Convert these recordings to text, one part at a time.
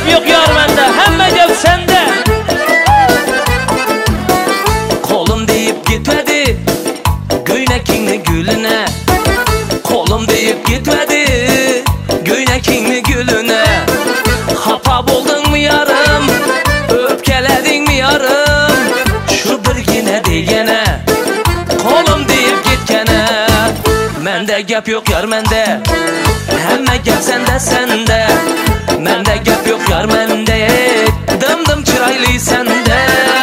gap yok yar mende, hemme gap sende. Kolum deyip gitmedi göynekini gülüne. Kolum deyip gitmedi göynekini gülüne. Hapa buldun mu yarım, öpkeledin mi yarım, şu bir yine diyene. Kolum deyip gitkene. Mende gap yok yar mende, hemme gap sende sende. Mende gap yok yar mende, dım çıraylı sende.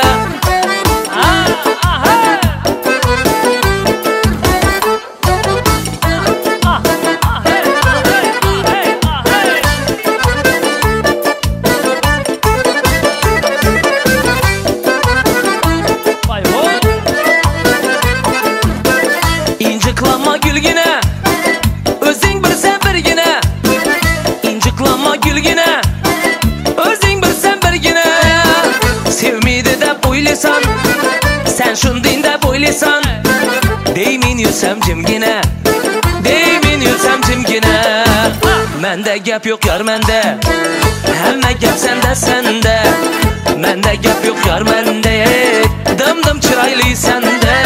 İnciklanma gülgine, özün bir sen birgine. İnciklanma gülgine, özün bir sen birgine. Sevmeydi de boylisan, sen şundin de boylisan. Deymin yürsem cimgine, deymin yürsem cimgine. Mende gap yok yar mende, hemme gap sende sende. Mende gap yok yar mende, dım çıraylı sende.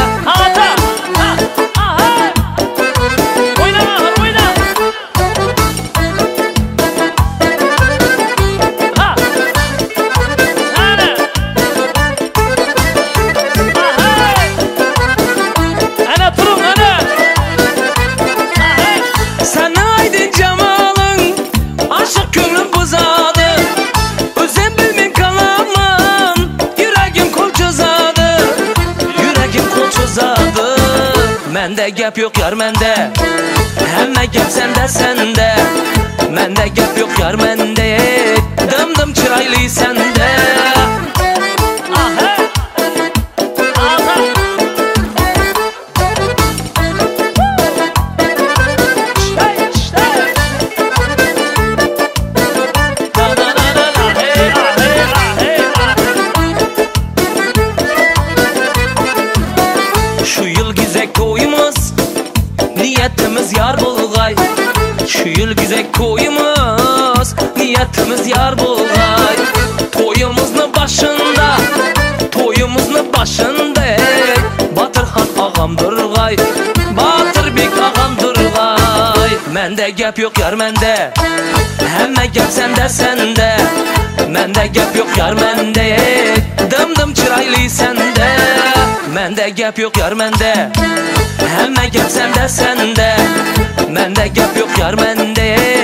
Mende gap yok yar mende, hemme gap sende sende. Mende gap yok yar mende, dım çıraylı sende. Şu yıl güzel koyumuz, niyetimiz yar bulgay. Şu yıl güzel koyumuz, niyetimiz yar bulgay. Toyumuzun başında, toyumuzun başında Batırhan ağamdır gay, Batırbek ağamdır gay. Mende gap yok yar mende, hemme gap sende sende. Mende gap yok yar mende, dım çıraylı sende. Mende gap yok yar mende, hemme gap sende sende. Mende gap yok yar mende.